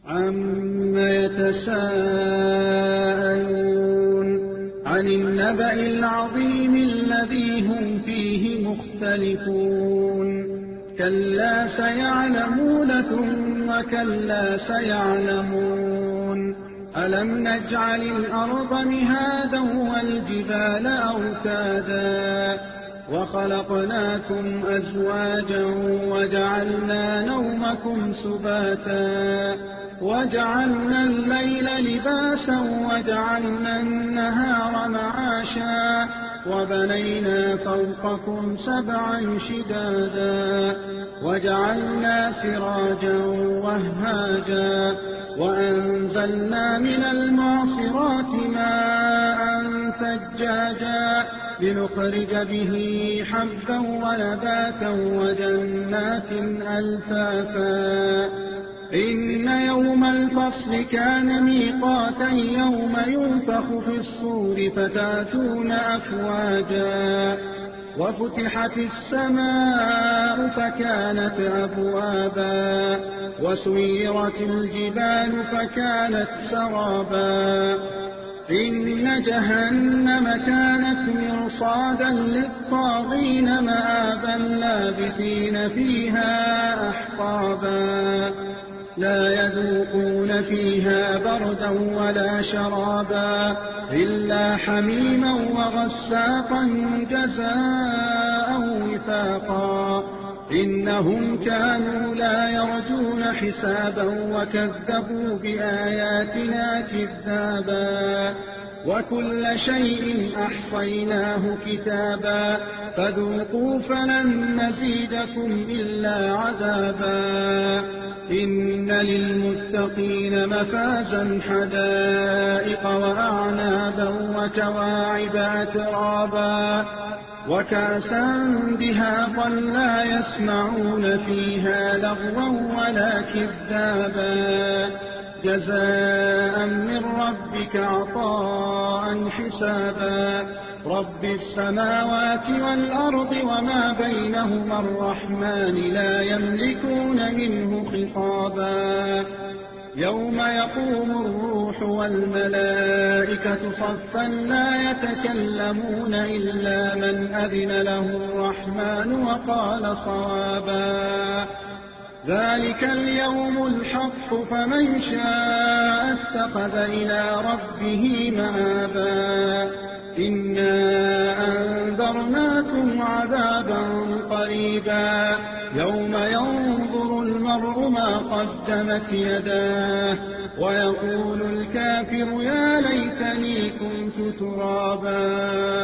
عَمَّ يَتَسَاءَلُونَ عَنِ النَّبَإِ الْعَظِيمِ الَّذِي هُمْ فِيهِ مُخْتَلِفُونَ كَلَّا سَيَعْلَمُونَ ثُمَّ كَلَّا سَيَعْلَمُونَ أَلَمْ نَجْعَلِ الْأَرْضَ مِهَادًا وَالْجِبَالَ أَوْتَادًا وَخَلَقْنَاكُمْ أَزْوَاجًا وَجَعَلْنَا نَوْمَكُمْ سُبَاتًا وَجَعَلْنَا اللَّيْلَ لِبَاسًا وَجَعَلْنَا النَّهَارَ مَعَاشًا وَبَنَيْنَا فَوْقَكُمْ سَبْعًا شِدَادًا وَجَعَلْنَا سِرَاجًا وَهَّاجًا وَأَنزَلْنَا مِنَ الْمُعْصِرَاتِ مَاءً ثَجَّاجًا لِنُخْرِجَ بِهِ حَبًّا وَنَبَاتًا وَجَنَّاتٍ أَلْفَافًا إِنَّ يَوْمَ الْفَصْلِ كَانَ مِيقَاتًا يَوْمَ يُنفَخُ فِي الصُّورِ فَتَأْتُونَ أَفْوَاجًا وَفُتِحَتِ السَّمَاءُ فَكَانَتْ أَبْوَابًا وَسُيِّرَتِ الْجِبَالُ فَكَانَتْ سَرَابًا إِنَّ جَهَنَّمَ كَانَتْ مِرْصَادًا لِّلطَّاغِينَ مَآبًا لَّابِثِينَ فِيهَا أَحْقَابًا لَّا يَذُوقُونَ فِيهَا بَرْدًا وَلَا شَرَابًا إِلَّا حَمِيمًا وَغَسَّاقًا جَزَاءً وِفَاقًا إِنَّهُمْ كَانُوا لَا يَرْجُونَ حِسَابًا وَكَذَّبُوا بِآيَاتِنَا كِذَّابًا وَكُلَّ شَيْءٍ أَحْصَيْنَاهُ كِتَابًا فَذُوقُوا فَلَن نَّزِيدَكُمْ إِلَّا عَذَابًا إِنَّ لِلْمُتَّقِينَ مَفَازًا حَدَائِقَ وَأَعْنَابًا وَكَوَاعِبَ أَتْرَابًا وَكَأْسًا دِهَاقًا لَّا يَسْمَعُونَ فِيهَا لَغْوًا وَلَا كِذَّابًا جَزَاءً مِّن رَّبِّكَ عَطَاءً حِسَابًا رَّبِّ السَّمَاوَاتِ وَالْأَرْضِ وَمَا بَيْنَهُمَا الرَّحْمَٰنِ لَا يَمْلِكُونَ مِنْهُ خِطَابًا يَوْمَ يَقُومُ الرُّوحُ وَالْمَلَائِكَةُ صَفًّا لَّا يَتَكَلَّمُونَ إِلَّا مَنْ أَذِنَ لَهُ الرَّحْمَٰنُ وَقَالَ صَوَابًا ذَلِكَ الْيَوْمُ الْحَقُّ فَمَن شَاءَ اتَّخَذَ إِلَىٰ رَبِّهِ مَآبًا إِنَّا أَنذَرْنَاكُمْ عَذَابًا قَرِيبًا يَوْمَ يَنظُرُ الْمَرْءُ مَا قَدَّمَتْ يَدَاهُ وَيَقُولُ الْكَافِرُ يَا لَيْتَنِي كُنتُ تُرَابًا